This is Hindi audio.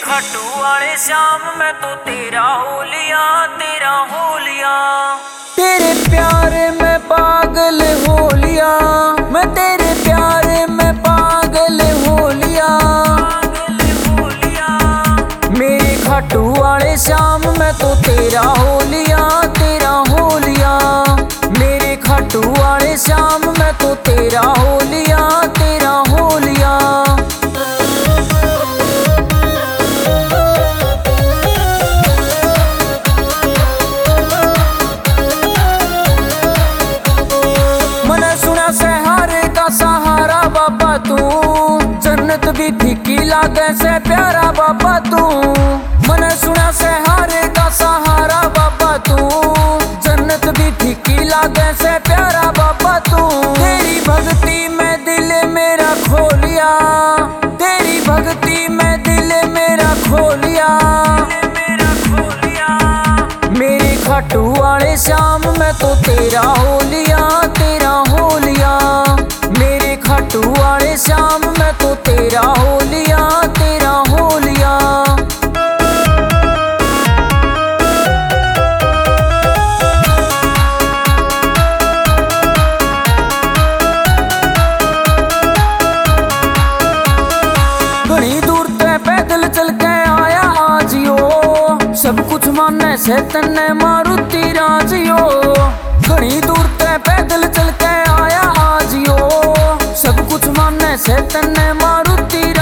खाटू वाले श्याम मैं तो तेरा हो लिया, तेरा हो लिया। तेरे प्यार में पागल हो लिया, मैं तेरे प्यार में पागल हो लिया, पागल हो लिया। मेरे खाटू वाले श्याम मैं तो तेरा हो लिया, तेरा हो लिया। मेरे खाटू वाले श्याम मैं तो तेरा हो लिया, तेरा हो लिया। सहारा बाबा तू जन्नत भी फीकी लागे से प्यारा बाबा तू। मन सुना से हारे का सहारा बाबा तू जन्नत भी फीकी लागे से प्यारा बाबा तू। तेरी भक्ति में दिल मेरा खो लिया, तेरी भक्ति में दिल मेरा खो लिया, मेरे खाटू वाले श्याम मैं तो तेरा हो लिया, तेरा हो लिया। मेरे खाटू वाले श्याम मैं तो तेरा हो लिया, तेरा हो लिया। घनी दूर ते पैदल चल के आया आजियो, सब कुछ माने से तन्ने मारुति राजियो। घनी दूर ते पैदल चल के आया आजियो, सब कुछ माने से तन्ने मारुति